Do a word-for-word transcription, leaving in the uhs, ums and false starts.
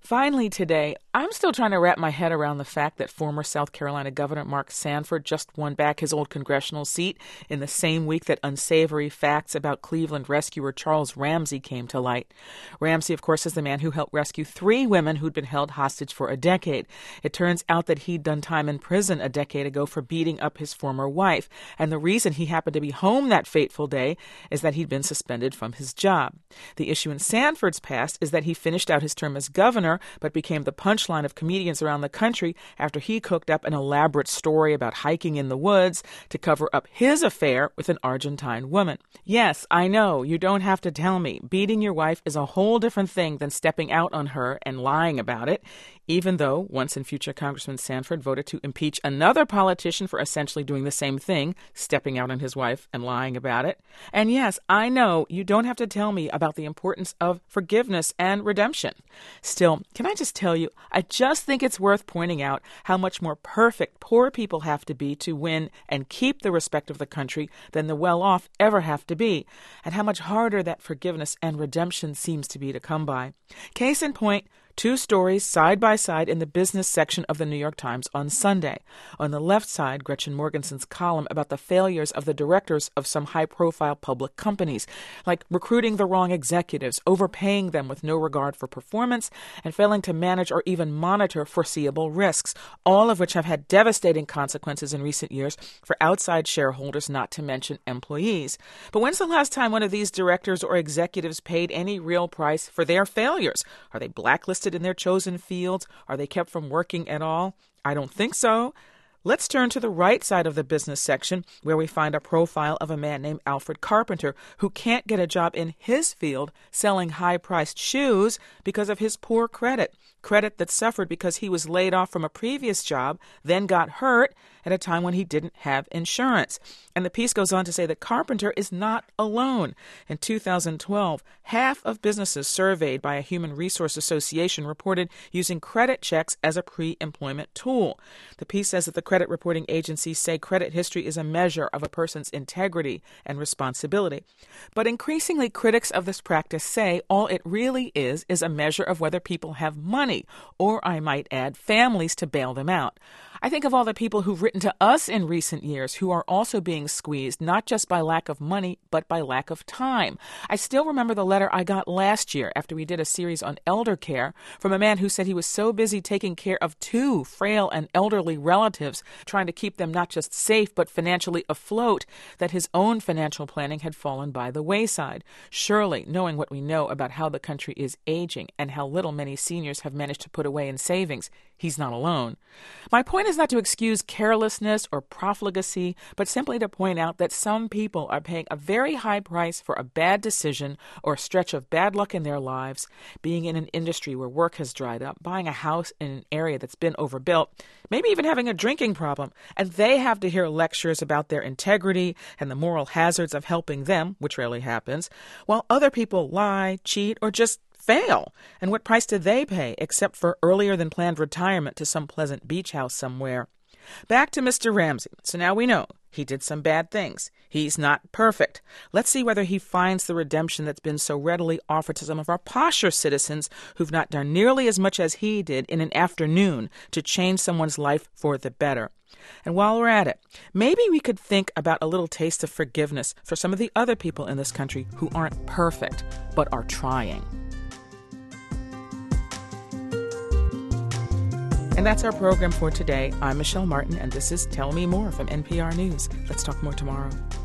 Finally today, I'm still trying to wrap my head around the fact that former South Carolina Governor Mark Sanford just won back his old congressional seat in the same week that unsavory facts about Cleveland rescuer Charles Ramsey came to light. Ramsey, of course, is the man who helped rescue three women who'd been held hostage for a decade. It turns out that he'd done time in prison a decade ago for beating up his former wife, and the reason he happened to be home that fateful day is that he'd been suspended from his job. The issue in Sanford's past is that he finished out his term as governor but became the punchline of comedians around the country after he cooked up an elaborate story about hiking in the woods to cover up his affair with an Argentine woman. Yes, I know, you don't have to tell me. Beating your wife is a whole different thing than stepping out on her and lying about it, even though once and future Congressman Sanford voted to impeach another politician for essentially doing the same thing, stepping out on his wife and lying about it. And yes, I know, you don't have to tell me about the importance of forgiveness and redemption. Still, can I just tell you, I just think it's worth pointing out how much more perfect poor people have to be to win and keep the respect of the country than the well-off ever have to be, and how much harder that forgiveness and redemption seems to be to come by. Case in point, two stories side by side in the business section of the New York Times on Sunday. On the left side, Gretchen Morganson's column about the failures of the directors of some high-profile public companies, like recruiting the wrong executives, overpaying them with no regard for performance, and failing to manage or even monitor foreseeable risks, all of which have had devastating consequences in recent years for outside shareholders, not to mention employees. But when's the last time one of these directors or executives paid any real price for their failures? Are they blacklisted in their chosen fields? Are they kept from working at all? I don't think so. Let's turn to the right side of the business section, where we find a profile of a man named Alfred Carpenter, who can't get a job in his field selling high-priced shoes because of his poor credit. Credit that suffered because he was laid off from a previous job, then got hurt at a time when he didn't have insurance. And the piece goes on to say that Carpenter is not alone. In two thousand twelve, half of businesses surveyed by a Human Resource Association reported using credit checks as a pre-employment tool. The piece says that the credit reporting agencies say credit history is a measure of a person's integrity and responsibility. But increasingly, critics of this practice say all it really is is a measure of whether people have money, or I might add, families to bail them out. I think of all the people who've written to us in recent years who are also being squeezed, not just by lack of money, but by lack of time. I still remember the letter I got last year after we did a series on elder care from a man who said he was so busy taking care of two frail and elderly relatives, trying to keep them not just safe but financially afloat, that his own financial planning had fallen by the wayside. Surely, knowing what we know about how the country is aging and how little many seniors have managed to put away in savings, he's not alone. My point is not to excuse carelessness or profligacy, but simply to point out that some people are paying a very high price for a bad decision or a stretch of bad luck in their lives, being in an industry where work has dried up, buying a house in an area that's been overbuilt, maybe even having a drinking problem, and they have to hear lectures about their integrity and the moral hazards of helping them, which rarely happens, while other people lie, cheat, or just fail. And what price do they pay except for earlier than planned retirement to some pleasant beach house somewhere? Back to Mister Ramsey. So now we know he did some bad things. He's not perfect. Let's see whether he finds the redemption that's been so readily offered to some of our posher citizens who've not done nearly as much as he did in an afternoon to change someone's life for the better. And while we're at it, maybe we could think about a little taste of forgiveness for some of the other people in this country who aren't perfect, but are trying. And that's our program for today. I'm Michelle Martin, and this is Tell Me More from N P R News. Let's talk more tomorrow.